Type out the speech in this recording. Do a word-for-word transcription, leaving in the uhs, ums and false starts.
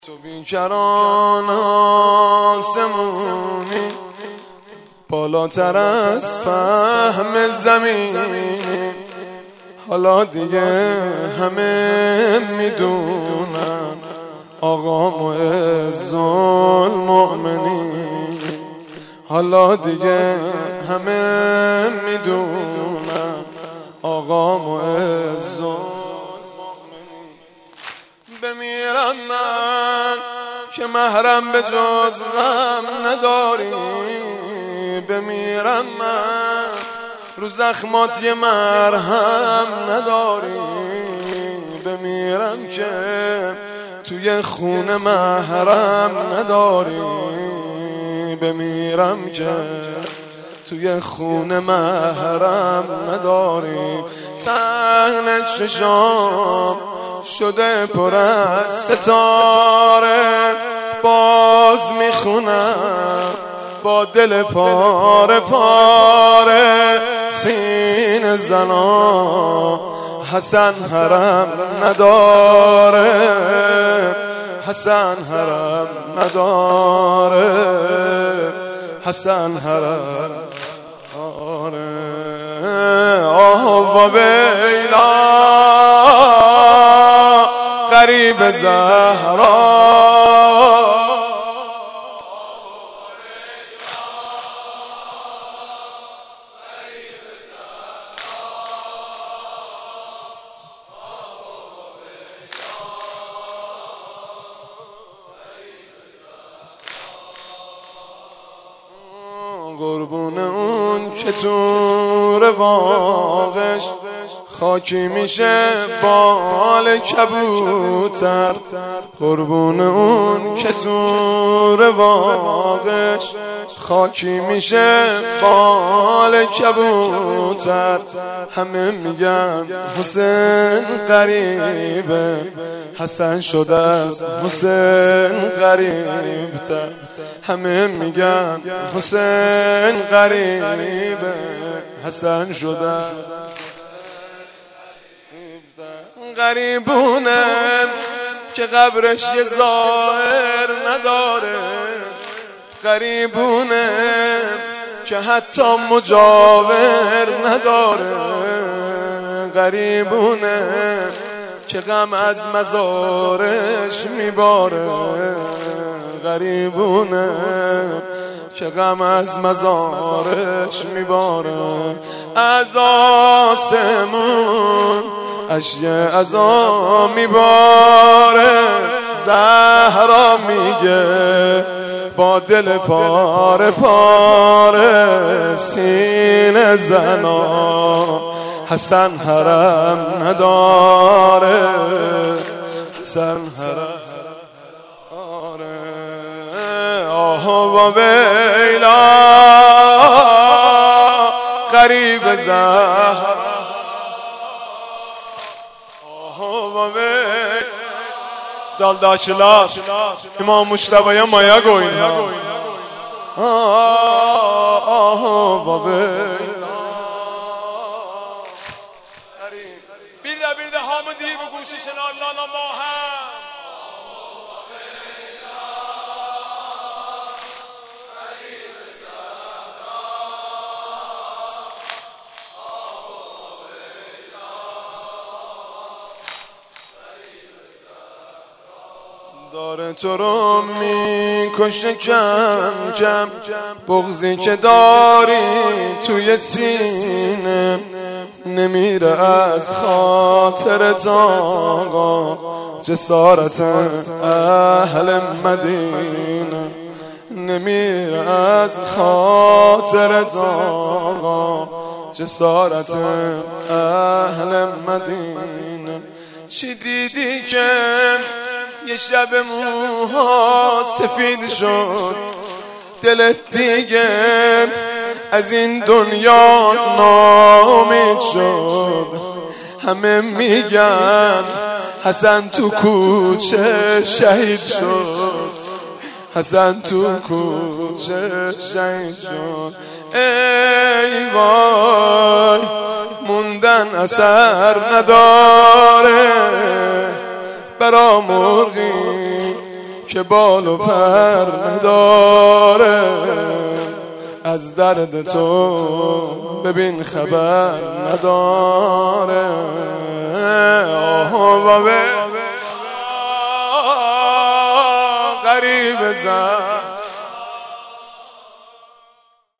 تو بیکران آسمونی بالاتر از فهم زمینی، حالا دیگه همه میدونن آقا معز المؤمنین، حالا دیگه همه میدونن آقا معز المؤمنین. بمیرم من که محرم به جز غم نداری، بمیرم من رو زخمات یه مرهم نداری، بمیرم که توی خون محرم نداری، بمیرم که توی خون محرم نداری. صحن چشام شده پر از ستاره، باز میخونم با دل پاره پاره، سین زنا حسن حرم نداره، حسن حرم نداره، حسن حرم نداره. آه و بیلا غریب زهرا، قربون اون که تو رواقش خاکی میشه بال کبوتر، قربون اون که تو رواقش خاکی میشه بال کبوتر. همه میگن حسین غریبه، حسن شده از حسین غریبتر. همه میگن حسین غریبه، حسن شده غریبونه که قبرش یه ظاهر نداره، غریبونه که حتی مجاور نداره، غریبونه که غم از مزارش میباره، غریبونه که غم از مزارش میباره. از آسمون اشک عزا میباره، زهرا میگه با دل پاره پاره، سینه زنا حسن حرم نداره، حسن حرم نداره. آه و ویلا غریب زهرا، dal daşlar İmam Mustafa'ya maya koyun. Ah babe. Bir de bir de hamı değil bu kuş için Allah'ına mahem. داره تو رو میکشه کم کم، بغضی که داری توی سینه نمیره از خاطرت آقا، جسارت اهل مدینه نمیره از خاطرت آقا، جسارت اهل مدینه. چی دیدی که یه شب موهات سفید شد، دلت دیگه از این دنیا ناامید شد؟ همه میگن حسن تو کوچه شهید شد، حسن تو کوچه شهید شد. ای وای موندن اثر نداره، برا مرغی که بال و پر نداره، از درد تو ببین خبر نداره. آه بابه غریب زن